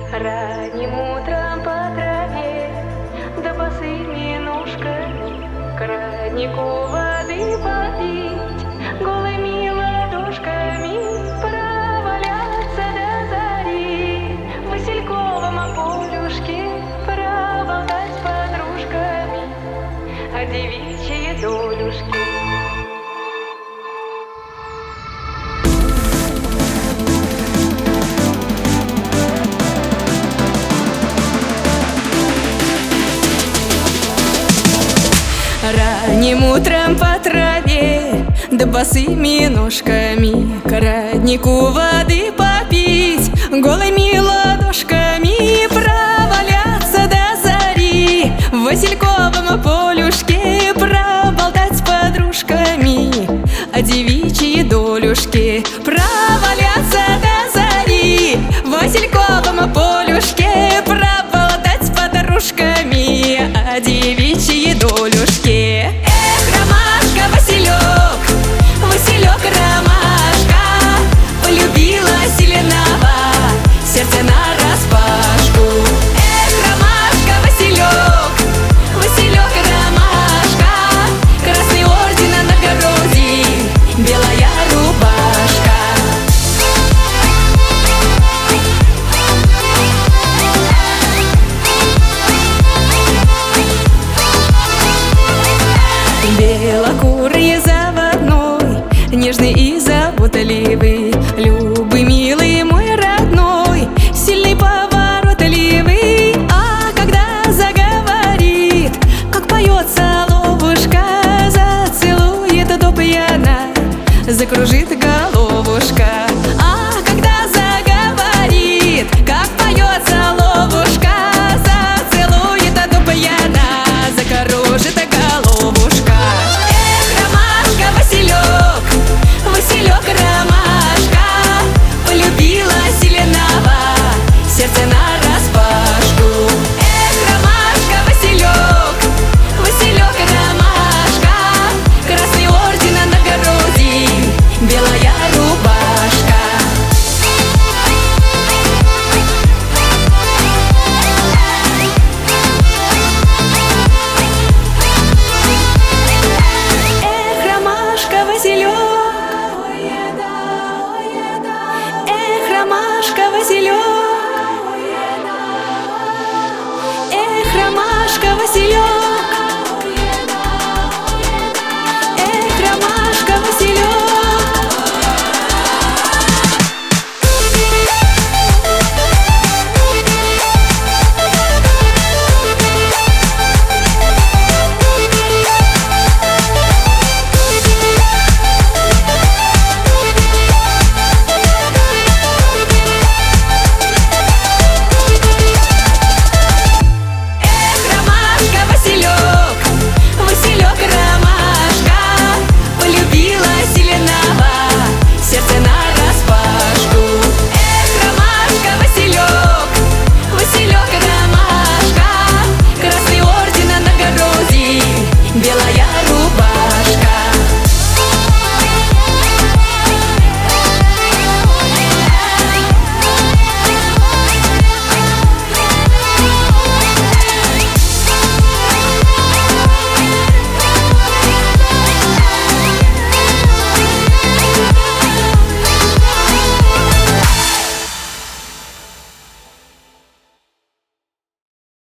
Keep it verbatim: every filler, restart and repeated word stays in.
Ранним утром по траве, да босыми ножками к роднику воды попить, голыми ладошками проваляться до зари, в васильковом полюшке проболтать с подружками о девичьей долюшке. Ранним утром по траве, да босыми ножками к роднику воды попить, голыми ладошками проваляться до зари, в васильковом полюшке проболтать с подружками о девичьей долюшке. Проваляться до зари, в васильковом полюшке проболтать с подружками о девичьей долюшке. Эх, ромашка, Василек, Василек, ромашка, полюбила силенава сердце нараспашку. Эх, ромашка, Василек, Василек, ромашка, красный орден на груди, белая рубашка. Белокурый заводной, нежный и заботливый, любый, милый мой родной, сильный, поворотливый. А когда заговорит, как поет соловушка, зацелует до пьяна, закружит головушка. А когда заговорит, как поет соловушка, зацелует до пьяна, закружит головушка. Василек, ромашка, полюбила силенава сердце нараспашку. Эх, ромашка, Василек, Василек, ромашка, красный орден на груди, белая рубашка. Эх, ромашка, Василек, ромашка, Василек, эх, ромашка, Василек.